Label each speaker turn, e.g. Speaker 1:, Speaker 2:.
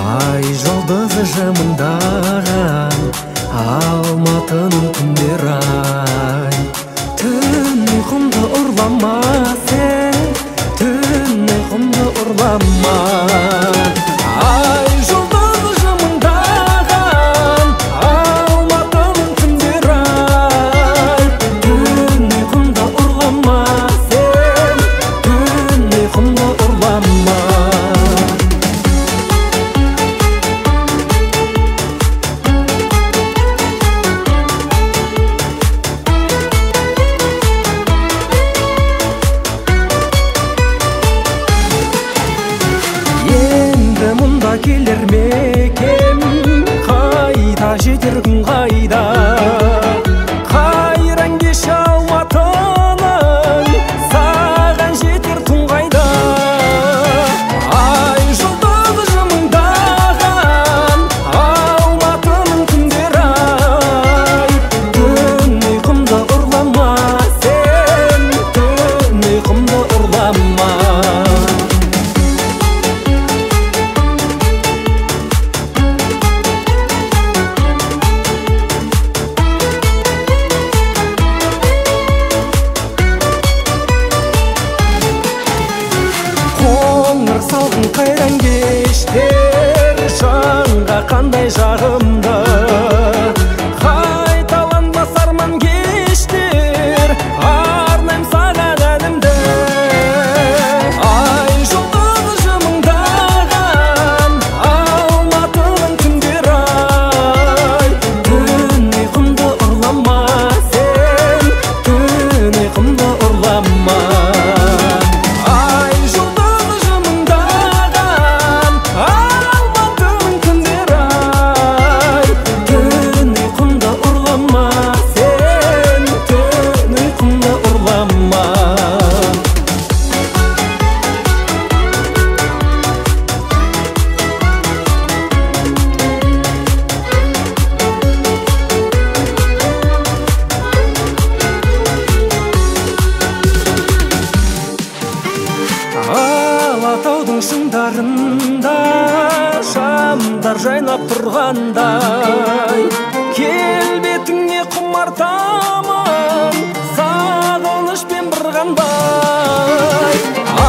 Speaker 1: Ай жұлдызы жымыңдаған Алматының күндері ай. Түн ұйқымды ұрлама сен, түн ұйқымды ұрлама. Ай жұлдызы жымыңдаған Алматының күндері ай. Түн ұйқымды ұрлама сен, түн ұйқымды ұрлама. Мұнда келер мекем, қайда жетер күн қайда. Қайран кеш Алматының, саған жетер түн қайда. Ай жұлдызы жымыңдаған Алматының күндері ай. Түн ұйқымды ұрлама сен, түн ұйқымды ұрлама. Салқын қайран кештер жанға қандай жағымды. Қайталанбас арман кештер, арнайым саған әнімді. Ай жұлдызы жымыңдаған Алматының күндері ай. Түн ұйқымды ұрлама сен, түн ұйқымды ұрлама. Алатаудың шыңдарында шамдар жайнап тұрғандай, келбетіңе құмартамын сағынышпен бір қандай.